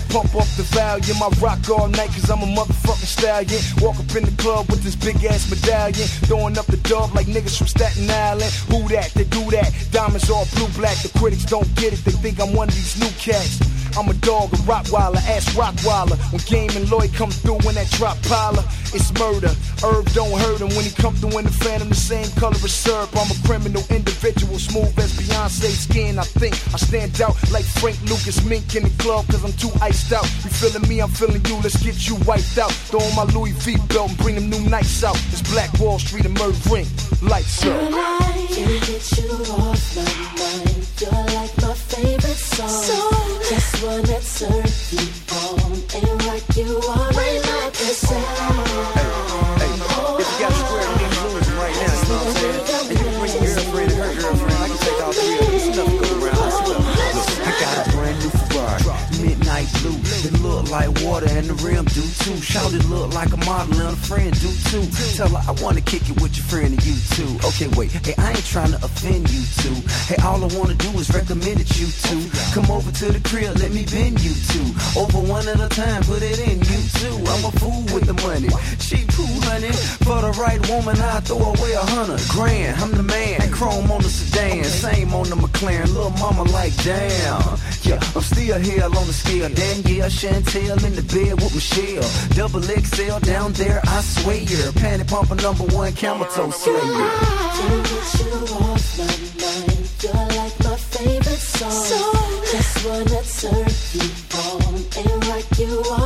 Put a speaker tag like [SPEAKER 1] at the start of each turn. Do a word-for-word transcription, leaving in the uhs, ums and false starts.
[SPEAKER 1] Pump up the volume, I rock all night cause I'm a motherfucking stallion. Walk up in the club with this big ass medallion, throwing up the dub like niggas from Staten Island. Who that? They do that. Diamonds all blue black. The critics don't get it, they think I'm one of these new cats. I'm a dog, a Rottweiler, ass Rottweiler. When Game and Lloyd come through in that drop piler, it's murder. Herb don't hurt him when he come through in the Phantom, the same color as syrup. I'm a criminal individual, smooth as Beyonce's skin. I think I stand out like Frank Lucas Mink in the club cause I'm too iced out. You feeling me, I'm feeling you, let's get you wiped out. Throw on my Louis V belt and bring them new nights out. It's Black Wall Street and Murder Ring, lights up.
[SPEAKER 2] Can't get you off my mind. You're like my favorite song. So just wanna turn you on and rock you all right like a sound.
[SPEAKER 1] Hey, hey, if you got a square, you need to lose them right now, you know what I'm saying? And you can bring your girlfriend and her girlfriend. I can take all three of them. There's enough to go around. Let's go. Look, I got a brand new Ferrari, midnight blue. It look like water and the rim do too. Shout it look like a model and a friend do too. Tell her I wanna kick it with your friend and you too. Okay, wait, hey, I ain't trying to offend you two. Hey, all I wanna do is recommend it you two. Come over to the crib, let me bend you two. Over one at a time, put it in you too. I'm a fool with the money, she cool honey. For the right woman, I throw away a hundred grand. I'm the man, chrome on the sedan, same on the McLaren. Little mama like damn, yeah, I'm still here on the scale. Danielle, Chantel in the bed with Michelle. Double X L down there, I swear. Panty pumper number one, camel toe slayer.
[SPEAKER 2] Can't get you off my mind. You're like my favorite song. So just wanna turn you on and rock you all